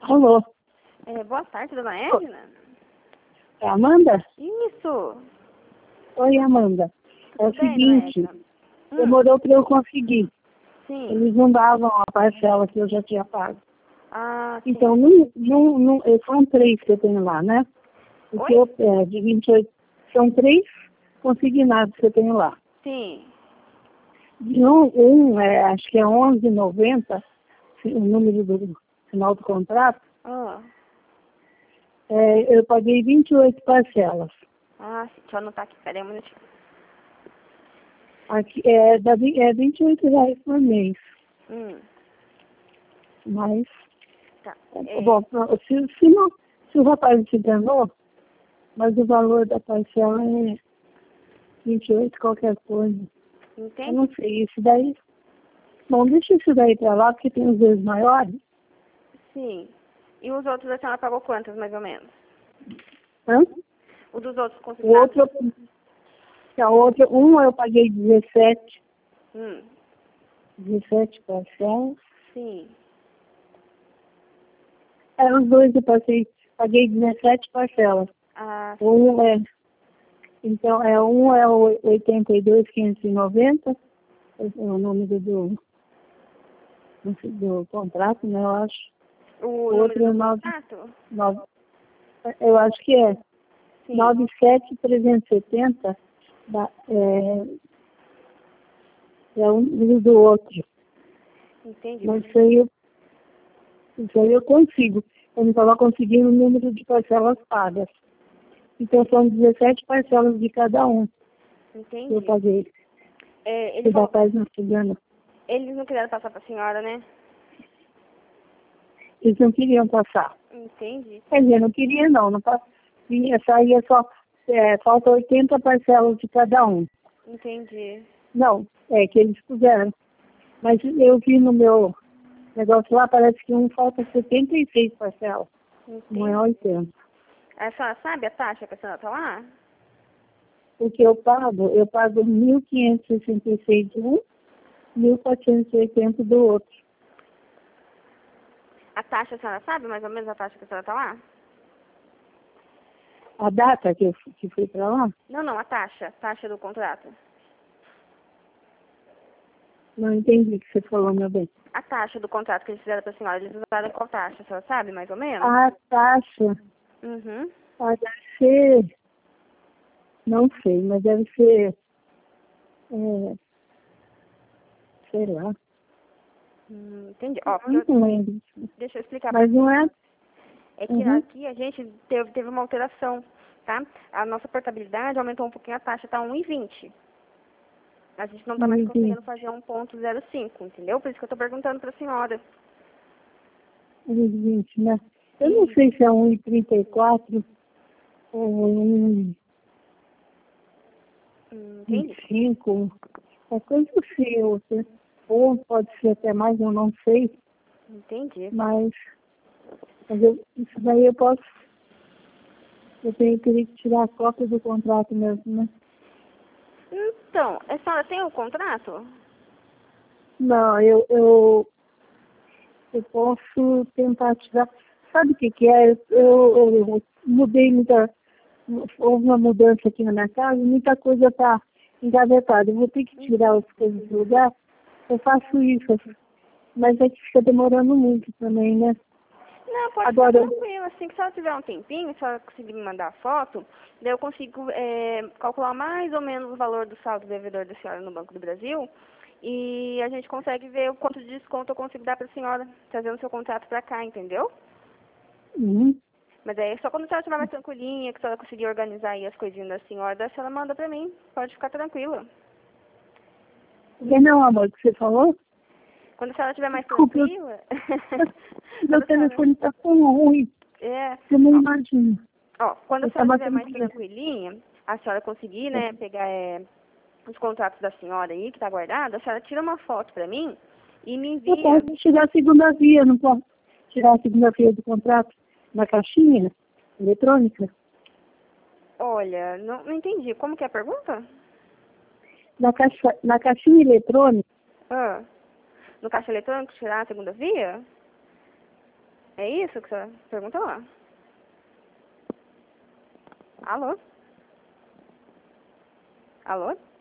Alô, Boa tarde, dona Edna. é a Amanda? Isso. Oi, Amanda. É o Tudo bem, seguinte, dona Edna? demorou para eu conseguir. Sim. Eles não davam a parcela que eu já tinha pago. Ah, sim. Então, são 3 que eu tenho lá, né? O que Oi? de 28, são 3 consignados que eu tenho lá. Sim. De acho que é 11,90, o número do final do contrato, Ah, eu paguei 28 parcelas. sim. Deixa eu anotar aqui. Peraí um minutinho. Aqui é R$ 28 por mês. Mas, Tá. bom, se o rapaz se enganou, mas o valor da parcela é 28 qualquer coisa. Eu Entendi. não sei, isso daí. Bom, deixa isso daí pra lá, porque tem os dois maiores. Sim. E os outros a senhora pagou quantas, mais ou menos? Hã? O dos outros O consignados? outro, eu paguei 17 Hum. parcelas. Sim. Os dois eu paguei 17 parcelas. Sim. Então, um é o 82.590, é o nome do contrato, né, eu acho. O O outro é número do contrato? 9, eu acho que é Sim. 97.370, é um número do outro. Entendi. Mas isso aí eu consigo. Eu não estava conseguindo o número de parcelas pagas. Então, são 17 parcelas de cada um que eu Entendi. paguei. Ele O falou, rapaz não se engana. eles não quiseram passar pra senhora, né? Eles não queriam passar. Entendi. Quer dizer, não queria não. Saía só, falta 80 parcelas de cada um. Entendi. Não, é que eles puseram. Mas eu vi no meu negócio lá, parece que falta 76 parcelas. Não é Entendi. 80. A senhora sabe a taxa que a senhora tá lá? Porque eu pago 1.566 de um, 1.480 do outro. A taxa a senhora sabe mais ou menos a taxa que a senhora tá lá? A data que fui para lá, Não, a taxa. Taxa do contrato. não entendi o que você falou, meu bem. A taxa do contrato que eles fizeram pra senhora, eles usaram qual taxa? A senhora sabe mais ou menos? A taxa, Uhum. deve ser, não sei, mas deve ser, sei lá, Entendi. Ó, porque não lembro. deixa eu explicar pra Mas não é. É que Uhum. aqui a gente teve uma alteração, tá? A nossa portabilidade aumentou um pouquinho a taxa, tá 1,20. A gente não tá Não mais entendi. conseguindo fazer 1,05, entendeu? Por isso que eu tô perguntando pra senhora. 1,20, né? Eu não sei se é 1,34 ou Entendi. 1,25. É coisa assim, ou pode ser até mais, eu não sei. Entendi. Mas isso daí eu teria que tirar a cópia do contrato mesmo, né? Então, a senhora tem o contrato? Não, eu posso tentar tirar. Sabe o que é? Eu mudei houve uma mudança aqui na minha casa, muita coisa está engavetada. Eu vou ter que tirar as coisas do lugar. Eu faço isso, mas é que fica demorando muito também, né? Não, pode ficar Agora, tranquilo. Assim que a senhora tiver um tempinho, se a senhora conseguir me mandar a foto, daí eu consigo calcular mais ou menos o valor do saldo devedor da senhora no Banco do Brasil. E a gente consegue ver o quanto de desconto eu consigo dar para a senhora, trazendo seu contrato para cá, entendeu? Mas aí é só quando a senhora estiver mais tranquilinha, que a senhora conseguir organizar aí as coisinhas da senhora, daí a senhora manda para mim. Pode ficar tranquila. não, amor, o que você falou? Quando a senhora estiver mais Desculpa, tranquila... meu telefone está tão ruim, você não imagina. Quando a Eu senhora estava estiver mais tranquila. tranquilinha, a senhora conseguir, né, pegar os contratos da senhora aí, que tá guardado, a senhora tira uma foto pra mim e me Eu envia. posso tirar a segunda via, não posso tirar a segunda via do contrato na caixinha eletrônica? Olha, não entendi. Como que é a pergunta? Na caixinha eletrônica, No caixa eletrônico tirar a segunda via? É isso que você perguntou lá? Alô? Alô?